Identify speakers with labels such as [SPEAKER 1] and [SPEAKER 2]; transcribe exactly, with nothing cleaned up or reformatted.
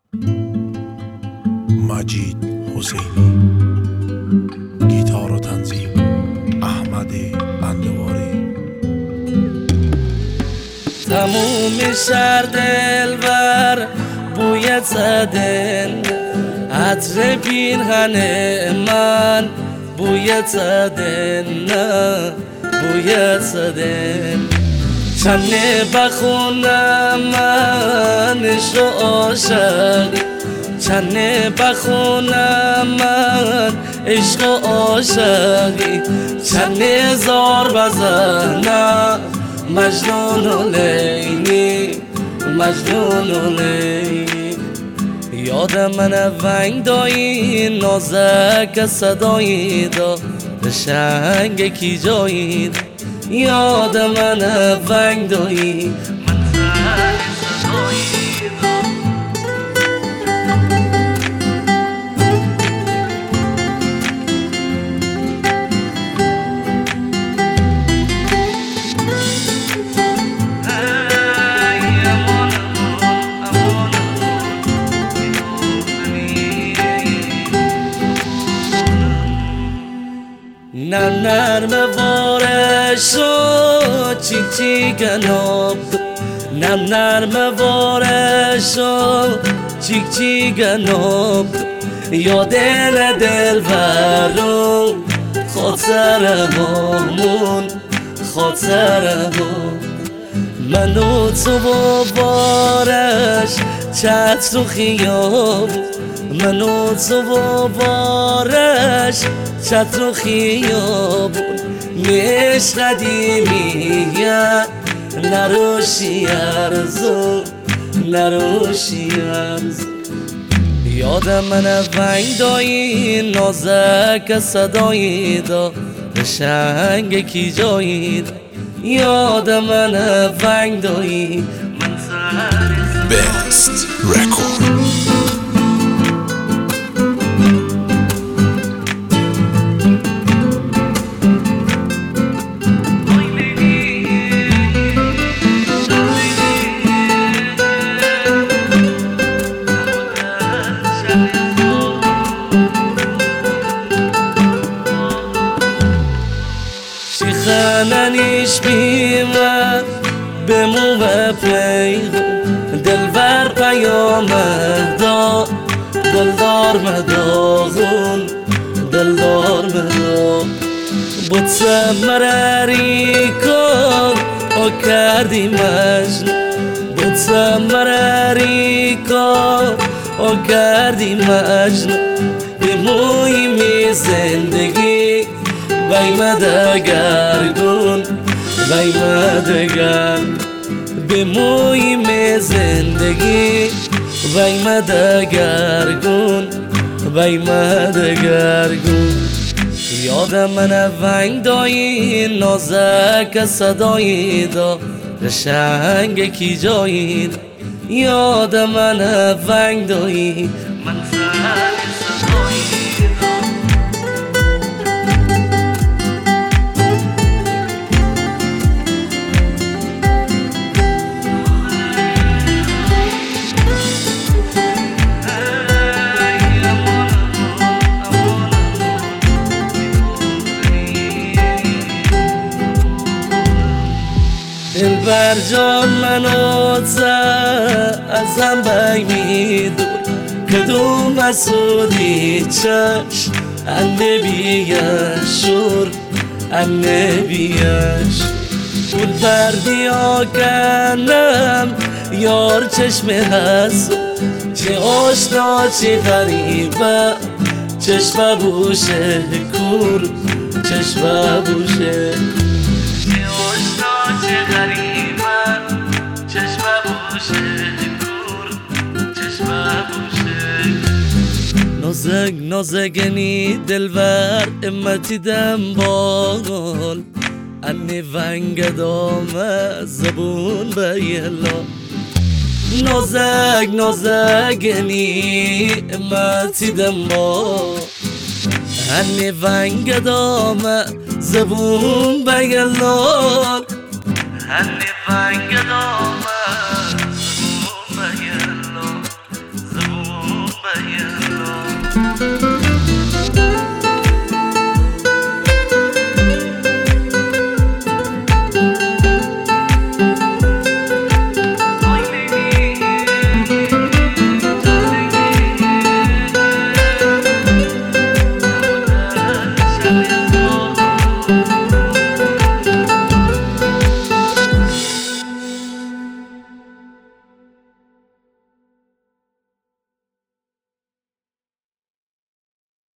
[SPEAKER 1] مجید حسینی، گیتار و تنظیم احمد اندواری.
[SPEAKER 2] تموم شهر دلبر بوی صدن، عطر پیرهن من بوی صدن، نه بوی صدن. چنه بخونم من عشق و عاشقی، چنه بخونم من عشق و عاشقی، چنه زار بزنم مجنون و لیلی، مجنون و لیلی. یادم من ونگ دایی نازک صدایی دا قشنگ کی جایی دا. یادم من ونگ دایی منزل صدایی دا. نرم نرم وارش و چیک چیگناب، نرم نرم وارش و چیک چیگناب. یادن دلبرم خاطرهامون خاطرهام. من و تو و وارش چت و خیاب، من و تو و وارش چت و خیابون. میش قدیمیه نروشی ارزو، نروشی ارزو. یادم من ونگ دایی نازک صدایی دا قشنگ کی جایی دا. یادم من ونگ دایی منظر
[SPEAKER 1] Best Record.
[SPEAKER 2] خننیش بیمه به مو و پیغم، دلبر پیامه دا دلدار مداغون، دلدار مداغون. بوتسم مراری کن او کردی مجنون، بوتسم مراری کن او کردی مجنون. به موی می زندگی وای مدگرگون، وای مدگرگون. به مویم زندگی وای مدگرگون، وای مدگرگون. یادم من ونگ دایی نازک صدایی دا قشنگ کی جایی دا. یادم من ونگ دایی منزل صدایی دا. دلبر جان منو از هم بی میدون، کدوم مسئولی چشم انه بیشور، انه بیش. پول بردیا کنم یار چشم هست، چه آشنا چه غریبه چشم بوشه کور، چشم بوشه. چه غریبه چشم بوشه کور، چشم بوشه. نازک نازگنی دلبر امتی دم بال، انی ونگ دامه زبون بیلا. نازک نازگنی امتی دم بال، انی ونگ دامه زبون بیلا. And if I